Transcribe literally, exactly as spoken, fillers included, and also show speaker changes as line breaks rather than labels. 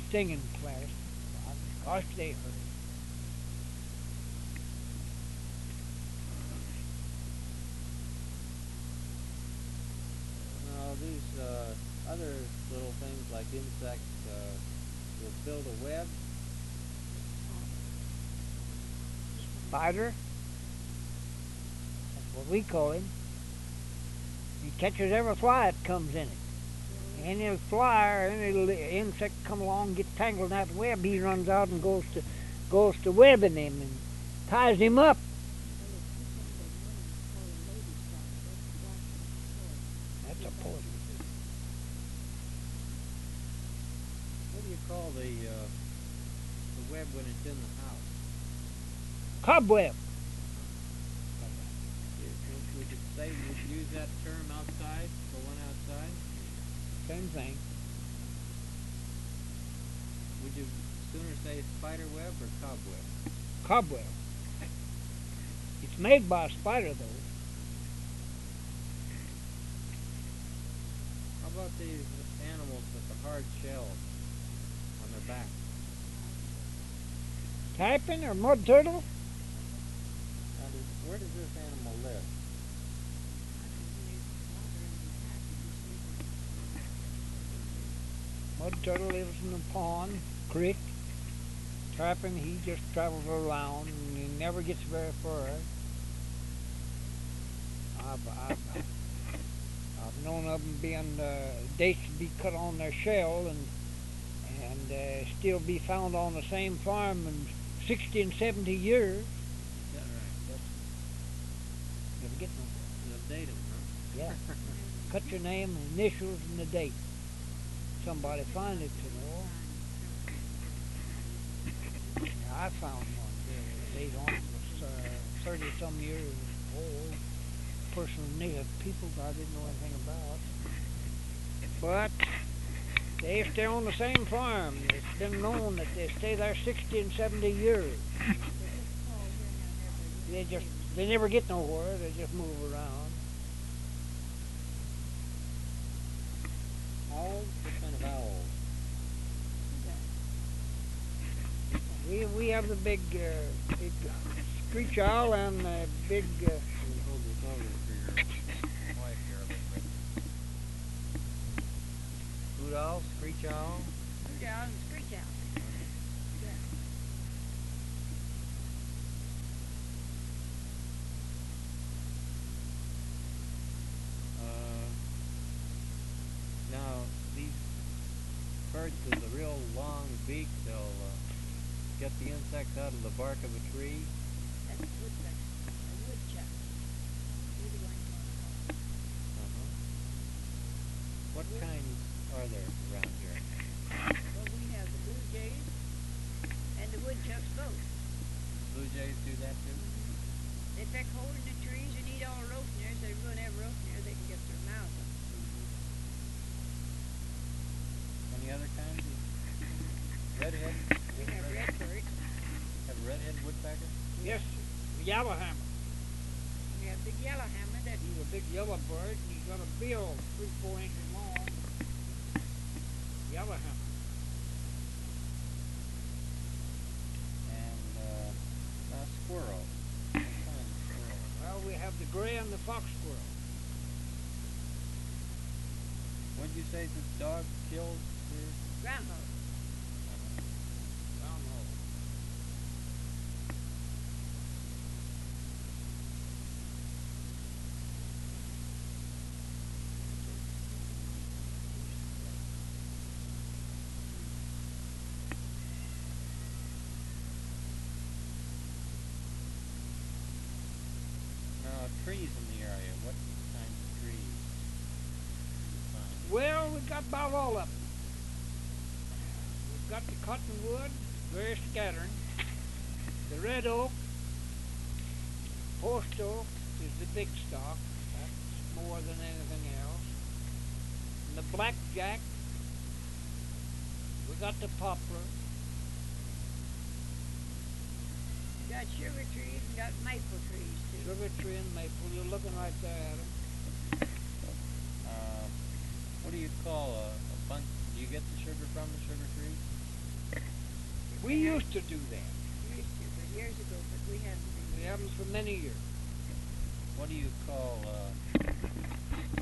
stinging flies. Gosh, they hurt.
Now these uh, other little things like insects uh, will build a web.
Spider. That's what we call him. He catches every fly that comes in it. Any fly or any little insect come along, get tangled in that web, he runs out and goes to goes to webbing him and ties him up. That's a poison.
What do you call the uh, the web when it's in the house?
Cobweb.
We could say we could use that term outside for one outside.
Same thing.
Would you sooner say spider web or cobweb?
Cobweb. It's made by a spider, though.
How about these animals with the hard shell on their back?
Tarpon or mud turtle?
Now, does, where does this animal live?
Mud turtle lives in the pond, creek. Tarpon, he just travels around and he never gets very far. I've, I've, I've known of them being uh, dates to be cut on their shell and and uh, still be found on the same farm in sixty and seventy years.
Is that right?
Yes. Never get nowhere.
They'll date them, huh?
Yeah. Cut your name, initials, and the date. Somebody find it, you know. Yeah, I found one. The date on it was uh, thirty some years old. Person native people I didn't know anything about. But they stay on the same farm. It's been known that they stay there sixty and seventy years. They just they never get nowhere. They just move around.
Owls? What kind of owls?
We we have the big uh, big screech owl and the big. Uh,
Hold this over for your wife here a little bit. Hoot owl, screech owl.
Hoot owl and screech owl. Yeah.
Uh, now these birds with a real long beak, they'll uh, get the insects out of the bark of a tree.
That's woodchuck. A woodchuck. You're the one you want to call.
Uh-huh. What kinds are there around here?
Well, we have the blue jays and the woodchucks both.
Blue jays do that too?
They peck hole in the trees and eat all the roast nears. They ruin every roast near they can get their mouths on.
Any other kinds of redhead?
We have redbird.
Have a redhead woodpecker?
yes, yellowhammer.
We have big yellowhammer that
He's a big yellow bird. And he's got a bill three four inches long. Yellowhammer.
And uh, now squirrel. What kind of squirrel?
Well, we have the gray and the fox squirrel.
What did you say the dog killed here?
groundhog.
Groundhog.
Now, trees in the area. What kinds of trees do you find?
Well, we've got about all of them. We've got the cottonwood, very scattering. The red oak, post oak is the big stock. That's more than anything else. And the blackjack. We got the poplar.
We got sugar trees and got maple trees too.
Sugar tree and maple. You're looking right there at them.
Uh, what do you call a, a bunch? Do you get the sugar from the sugar tree?
We
And I
used to do that.
used to, but years ago, but we haven't been.
We haven't for many years.
What do you call uh,